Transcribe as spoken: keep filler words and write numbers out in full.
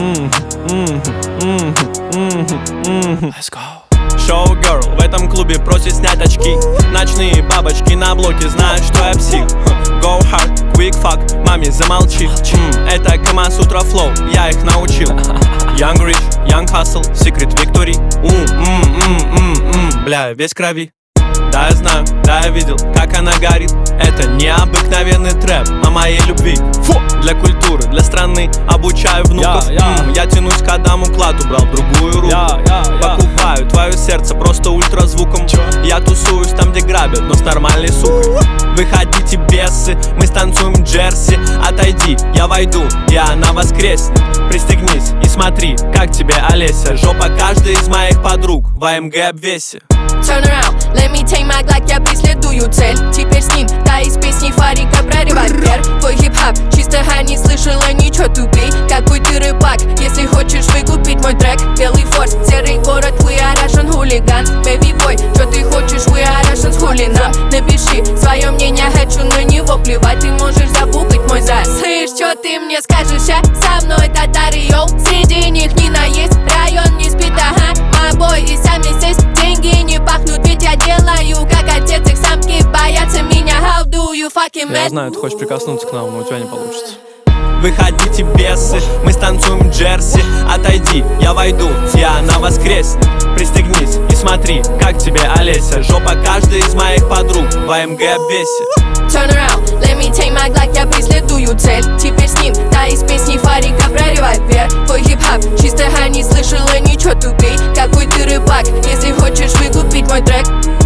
Let's go. Шоу-герл в этом клубе просит снять очки. Ночные бабочки на блоке знают, что я псих. Go hard, quick fuck, маме замолчи. mm, Это Камасутра флоу, я их научил. Young rich, young hustle, secret victory. mm, mm, mm, mm, mm, Бля, весь крови. Да, я знаю, да, я видел, как она горит. Это необыкновенный трэп о моей любви. Фу! Для культуры, для страны, обучаю внуков. yeah, yeah. М, Я тянусь к Адаму Кладу, брал другую руку. yeah, yeah, yeah. Покупаю твое сердце просто ультразвуком. Чё? Я тусуюсь там, где грабят, но с нормальной сукой. Выходите, бесы, мы станцуем джерси. Отойди, я войду, и она воскреснет. Пристегнись и смотри, как тебе Олеся. Жопа каждой из моих подруг в АМГ обвесе. Turn around, let me take my Glock, я преследую цель. Теперь с ним, та из песни Фарика про револьвер. Твой хип-хап, чистого не слышала, ничего тупей. Какой ты рыбак, если хочешь выкупить мой трек. Белый форс, серый город, we are Russian hooligans. Baby boy, что ты хочешь, we are Russians hooligans. Напиши свое мнение, хочу на него плевать. Ты можешь забухать мой зад. Слышь, что ты мне скажешь, а? Со мной татары, йоу. Среди них не наесть, район не спит, ага. Мобой и сами здесь, деньги не пахнут, ведь я делаю, как отец, их самки боятся меня. How do you fucking Я mad? знаю, ты хочешь прикоснуться к нам, но у тебя не получится. Выходите, бесы, мы станцуем джерси. Отойди, я войду, и она воскреснет. Пристегнись и смотри, как тебе Олеся. Жопа каждой из моих подруг в АМГ обвесе. Turn around, let me take my Glock, я преследую цель. Теперь с ним, та из песни Фарика про револьвер. Твой хип-хап, чистого не слышала, ничего тупей. Какой ты рыбак, если хочешь выкупить мой трек.